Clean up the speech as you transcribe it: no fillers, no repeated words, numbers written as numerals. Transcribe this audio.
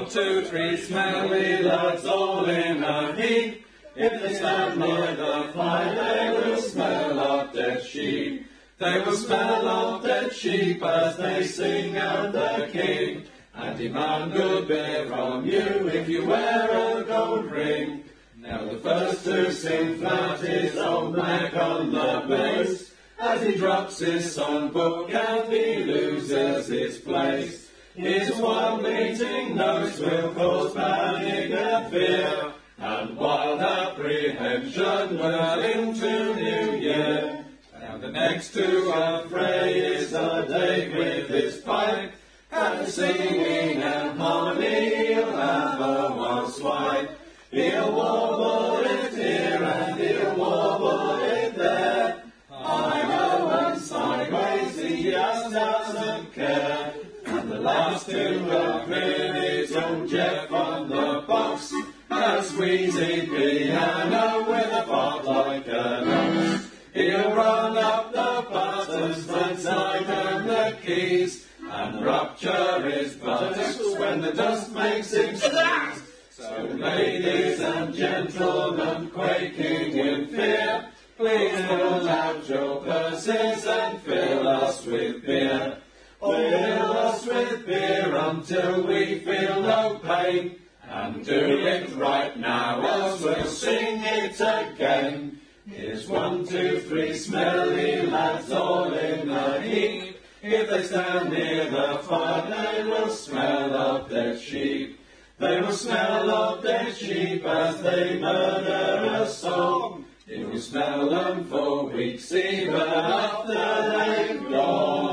1, 2, 3 smelly lads all in a heap. If they stand near the fire, they will smell of dead sheep. They will smell of dead sheep as they sing at the king, and demand good beer from you if you wear a gold ring. Now the first to sing flat is old Mac on the bass, as he drops his songbook and he loses his place. His wild bleating notes will cause panic and fear, and wild apprehension well into New Year. Now the next to a fray is a Dave with his pipe, and singing and harmony he'll have a wild swipe. He'll warble it here and he'll warble it there. I know and sideways he just doesn't care. And the last to appear is young Jeff on the box, a squeezy piano with a pot like an ox. He'll run up the buttons and tighten the keys, and rupture his buttocks when the dust makes him sneeze. So ladies and gentlemen, quaking in fear, please pull out your purses and fill us with beer. Fill us with beer until we feel no pain, and do it right now, else we'll sing it again. Here's 1, 2, 3 smelly lads all in a heap. If they stand near the fire, they will smell of dead sheep. They will smell of dead sheep as they murder a song. It will smell them for weeks even after they've gone.